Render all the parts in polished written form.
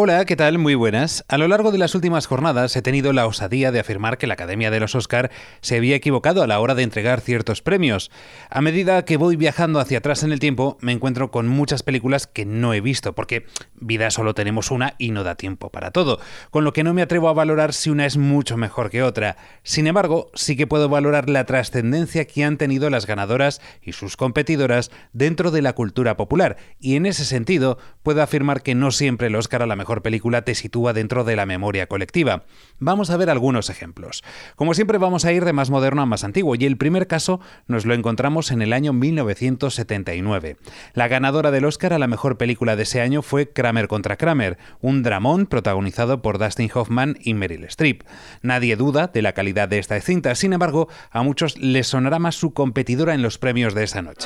Hola, ¿qué tal? Muy buenas. A lo largo de las últimas jornadas he tenido la osadía de afirmar que la Academia de los Oscar se había equivocado a la hora de entregar ciertos premios. A medida que voy viajando hacia atrás en el tiempo, me encuentro con muchas películas que no he visto, porque vida solo tenemos una y no da tiempo para todo, con lo que no me atrevo a valorar si una es mucho mejor que otra. Sin embargo, sí que puedo valorar la trascendencia que han tenido las ganadoras y sus competidoras dentro de la cultura popular, y en ese sentido puedo afirmar que no siempre el Oscar a la mejor película te sitúa dentro de la memoria colectiva. Vamos a ver algunos ejemplos. Como siempre vamos a ir de más moderno a más antiguo, y el primer caso nos lo encontramos en el año 1979. La ganadora del Oscar a la mejor película de ese año fue Kramer contra Kramer, un dramón protagonizado por Dustin Hoffman y Meryl Streep. Nadie duda de la calidad de esta cinta, sin embargo, a muchos les sonará más su competidora en los premios de esa noche.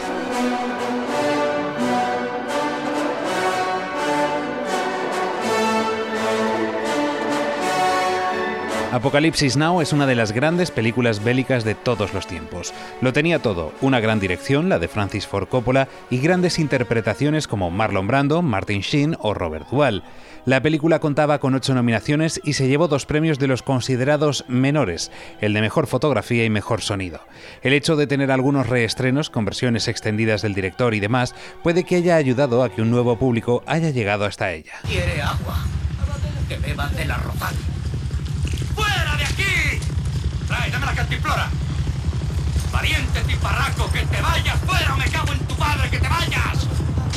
Apocalipsis Now es una de las grandes películas bélicas de todos los tiempos. Lo tenía todo, una gran dirección, la de Francis Ford Coppola, y grandes interpretaciones como Marlon Brando, Martin Sheen o Robert Duvall. La película contaba con 8 nominaciones y se llevó 2 premios de los considerados menores, el de mejor fotografía y mejor sonido. El hecho de tener algunos reestrenos con versiones extendidas del director y demás puede que haya ayudado a que un nuevo público haya llegado hasta ella. ¿Quiere agua? Que beban de la Rozal. ¡Fuera de aquí! ¡Tráeme la cantimplora! ¡Pariente tiparraco, que te vayas! ¡Fuera, me cago en tu padre, que te vayas!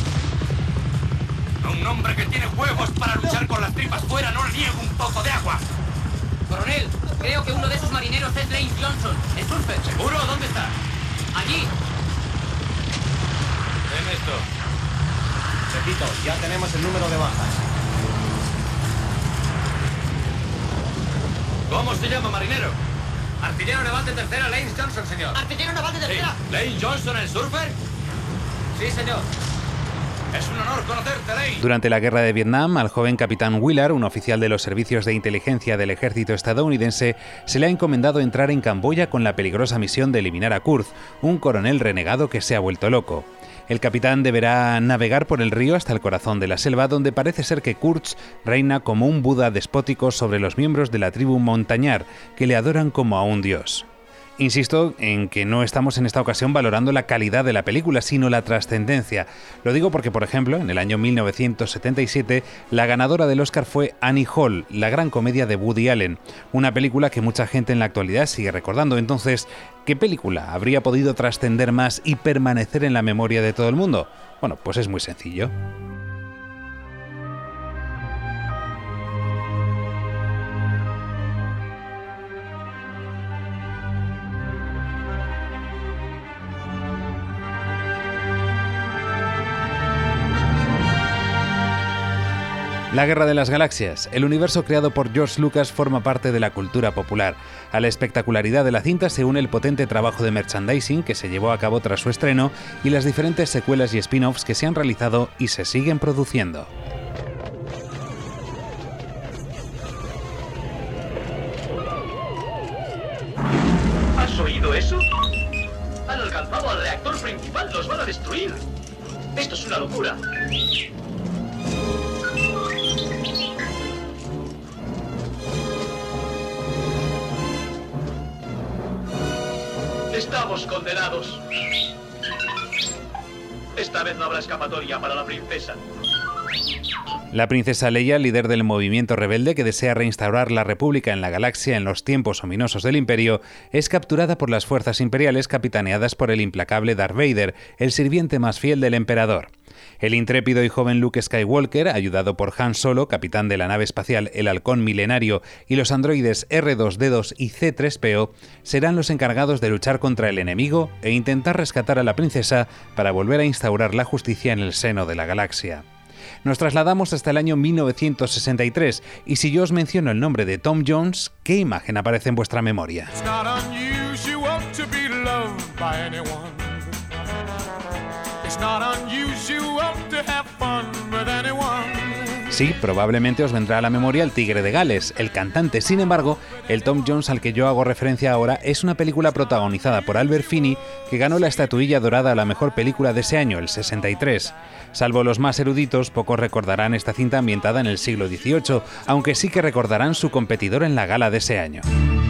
A un hombre que tiene huevos para luchar con las tripas fuera no le niego un poco de agua. Coronel, creo que uno de esos marineros es Lane Johnson, el surfer. ¿Seguro? ¿Dónde está? Allí. Ven esto. Repito, ya tenemos el número de bajas. ¿Cómo se llama, marinero? Artillero naval de tercera, Lane Johnson, señor. ¿Artillero naval de tercera? Sí. ¿Lane Johnson, el surfer? Sí, señor. Es un honor conocerte, Lane. Durante la guerra de Vietnam, al joven capitán Willard, un oficial de los servicios de inteligencia del ejército estadounidense, se le ha encomendado entrar en Camboya con la peligrosa misión de eliminar a Kurz, un coronel renegado que se ha vuelto loco. El capitán deberá navegar por el río hasta el corazón de la selva, donde parece ser que Kurz reina como un Buda despótico sobre los miembros de la tribu montañar, que le adoran como a un dios. Insisto en que no estamos en esta ocasión valorando la calidad de la película, sino la trascendencia. Lo digo porque, por ejemplo, en el año 1977, la ganadora del Oscar fue Annie Hall, la gran comedia de Woody Allen, una película que mucha gente en la actualidad sigue recordando. Entonces, ¿qué película habría podido trascender más y permanecer en la memoria de todo el mundo? Bueno, pues es muy sencillo. La Guerra de las Galaxias. El universo creado por George Lucas forma parte de la cultura popular. A la espectacularidad de la cinta se une el potente trabajo de merchandising que se llevó a cabo tras su estreno y las diferentes secuelas y spin-offs que se han realizado y se siguen produciendo. ¿Has oído eso? Han alcanzado al reactor principal, los van a destruir. Esto es una locura. Estamos condenados. Esta vez no habrá escapatoria para la princesa. La princesa Leia, líder del movimiento rebelde que desea reinstaurar la República en la galaxia en los tiempos ominosos del Imperio, es capturada por las fuerzas imperiales capitaneadas por el implacable Darth Vader, el sirviente más fiel del emperador. El intrépido y joven Luke Skywalker, ayudado por Han Solo, capitán de la nave espacial El Halcón Milenario, y los androides R2-D2 y C-3PO, serán los encargados de luchar contra el enemigo e intentar rescatar a la princesa para volver a instaurar la justicia en el seno de la galaxia. Nos trasladamos hasta el año 1963 y si yo os menciono el nombre de Tom Jones, ¿qué imagen aparece en vuestra memoria? Sí, probablemente os vendrá a la memoria El Tigre de Gales, el cantante. Sin embargo, el Tom Jones al que yo hago referencia ahora es una película protagonizada por Albert Finney que ganó la estatuilla dorada a la mejor película de ese año, el 63. Salvo los más eruditos, pocos recordarán esta cinta ambientada en el siglo XVIII, aunque sí que recordarán su competidor en la gala de ese año.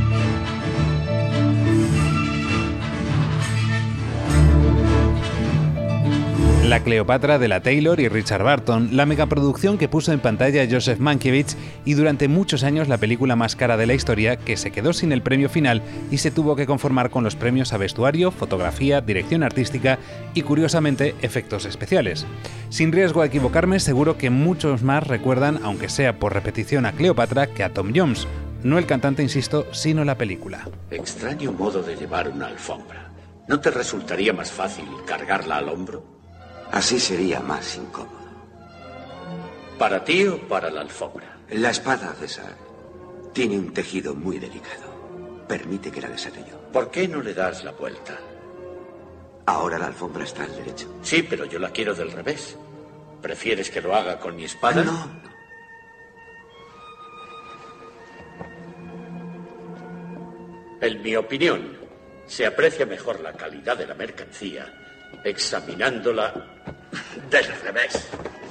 La Cleopatra de la Taylor y Richard Burton, la megaproducción que puso en pantalla Joseph Mankiewicz y durante muchos años la película más cara de la historia, que se quedó sin el premio final y se tuvo que conformar con los premios a vestuario, fotografía, dirección artística y, curiosamente, efectos especiales. Sin riesgo a equivocarme, seguro que muchos más recuerdan, aunque sea por repetición, a Cleopatra que a Tom Jones. No el cantante, insisto, sino la película. Extraño modo de llevar una alfombra. ¿No te resultaría más fácil cargarla al hombro? Así sería más incómodo. ¿Para ti o para la alfombra? La espada, César, tiene un tejido muy delicado. Permite que la desate yo. ¿Por qué no le das la vuelta? Ahora la alfombra está al derecho. Sí, pero yo la quiero del revés. ¿Prefieres que lo haga con mi espada? No. En mi opinión, se aprecia mejor la calidad de la mercancía examinándola del revés.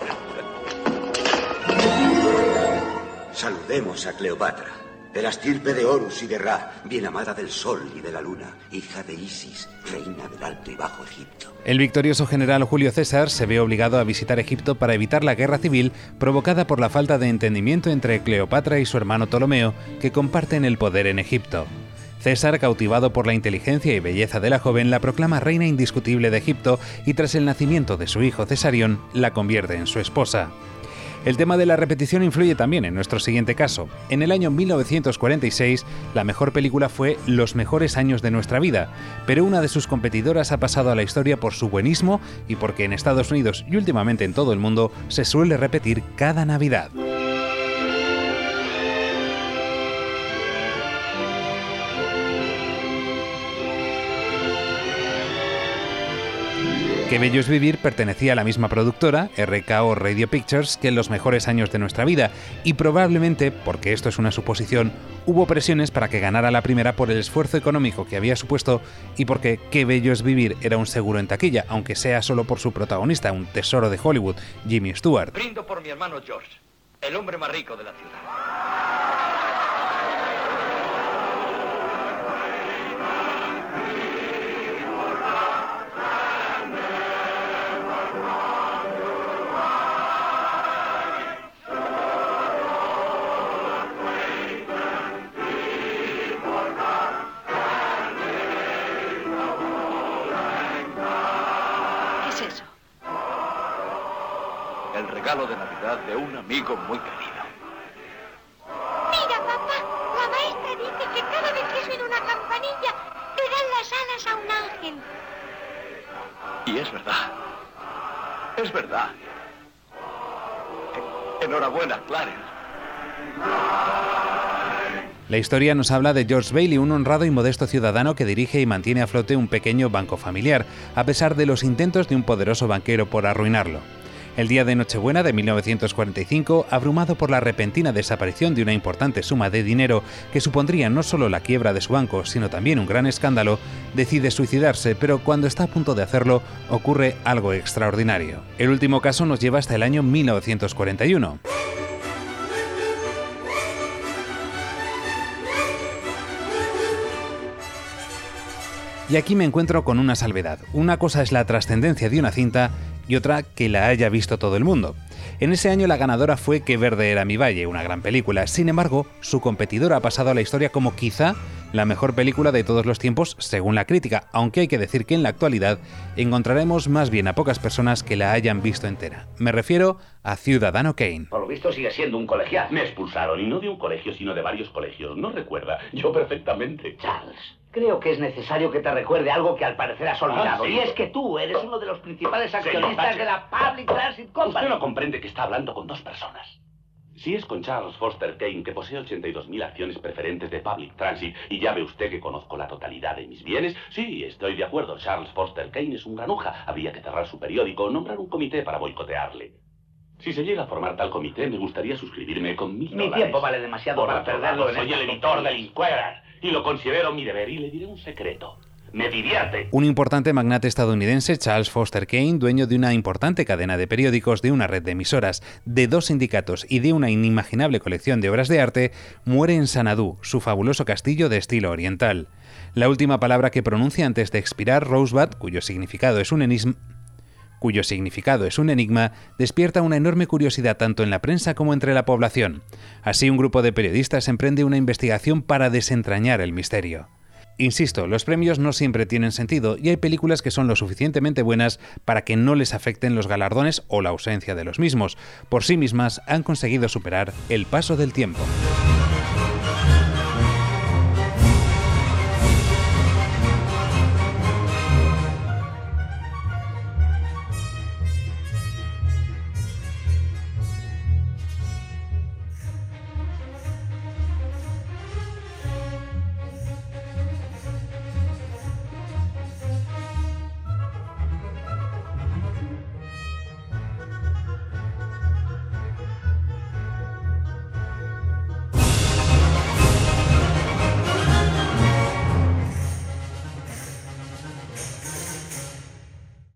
Saludemos a Cleopatra, de la estirpe de Horus y de Ra, bien amada del sol y de la luna, hija de Isis, reina del Alto y Bajo Egipto. El victorioso general Julio César se ve obligado a visitar Egipto para evitar la guerra civil provocada por la falta de entendimiento entre Cleopatra y su hermano Ptolomeo, que comparten el poder en Egipto. César, cautivado por la inteligencia y belleza de la joven, la proclama reina indiscutible de Egipto y tras el nacimiento de su hijo Cesarión, la convierte en su esposa. El tema de la repetición influye también en nuestro siguiente caso. En el año 1946, la mejor película fue Los mejores años de nuestra vida, pero una de sus competidoras ha pasado a la historia por su buenismo y porque en Estados Unidos y últimamente en todo el mundo se suele repetir cada Navidad. Qué bello es vivir pertenecía a la misma productora, RKO Radio Pictures, que en Los mejores años de nuestra vida, y probablemente, porque esto es una suposición, hubo presiones para que ganara la primera por el esfuerzo económico que había supuesto y porque Qué bello es vivir era un seguro en taquilla, aunque sea solo por su protagonista, un tesoro de Hollywood, Jimmy Stewart. Brindo por mi hermano George, el hombre más rico de la ciudad. El regalo de Navidad de un amigo muy querido. Mira, papá, la maestra dice que cada vez que suena una campanilla, le dan las alas a un ángel. Y es verdad. Es verdad. Enhorabuena, Clarence. La historia nos habla de George Bailey, un honrado y modesto ciudadano que dirige y mantiene a flote un pequeño banco familiar, a pesar de los intentos de un poderoso banquero por arruinarlo. El día de Nochebuena de 1945, abrumado por la repentina desaparición de una importante suma de dinero que supondría no solo la quiebra de su banco, sino también un gran escándalo, decide suicidarse, pero cuando está a punto de hacerlo, ocurre algo extraordinario. El último caso nos lleva hasta el año 1941. Y aquí me encuentro con una salvedad. Una cosa es la trascendencia de una cinta y otra que la haya visto todo el mundo. En ese año la ganadora fue Qué verde era mi valle, una gran película. Sin embargo, su competidora ha pasado a la historia como quizá la mejor película de todos los tiempos según la crítica, aunque hay que decir que en la actualidad encontraremos más bien a pocas personas que la hayan visto entera. Me refiero a Ciudadano Kane. Por lo visto sigue siendo un colegial. Me expulsaron, y no de un colegio, sino de varios colegios. ¿No recuerda? Yo perfectamente. Charles, creo que es necesario que te recuerde algo que al parecer has olvidado. Sí. Y es que tú eres uno de los principales accionistas de la Public Transit Company. Usted no comprende que está hablando con dos personas. Si es con Charles Foster Kane, que posee 82.000 acciones preferentes de Public Transit, y ya ve usted que conozco la totalidad de mis bienes, sí, estoy de acuerdo. Charles Foster Kane es un granuja. Habría que cerrar su periódico o nombrar un comité para boicotearle. Si se llega a formar tal comité, me gustaría suscribirme con $1000. Mi tiempo vale demasiado para perderlo en Soy el editor del Inquirer y lo considero mi deber. Y le diré un secreto. Me divierte. Un importante magnate estadounidense, Charles Foster Kane, dueño de una importante cadena de periódicos, de una red de emisoras, de 2 sindicatos y de una inimaginable colección de obras de arte, muere en Xanadu, su fabuloso castillo de estilo oriental. La última palabra que pronuncia antes de expirar, Rosebud, cuyo significado es un enigma, despierta una enorme curiosidad tanto en la prensa como entre la población. Así, un grupo de periodistas emprende una investigación para desentrañar el misterio. Insisto, los premios no siempre tienen sentido y hay películas que son lo suficientemente buenas para que no les afecten los galardones o la ausencia de los mismos. Por sí mismas han conseguido superar el paso del tiempo.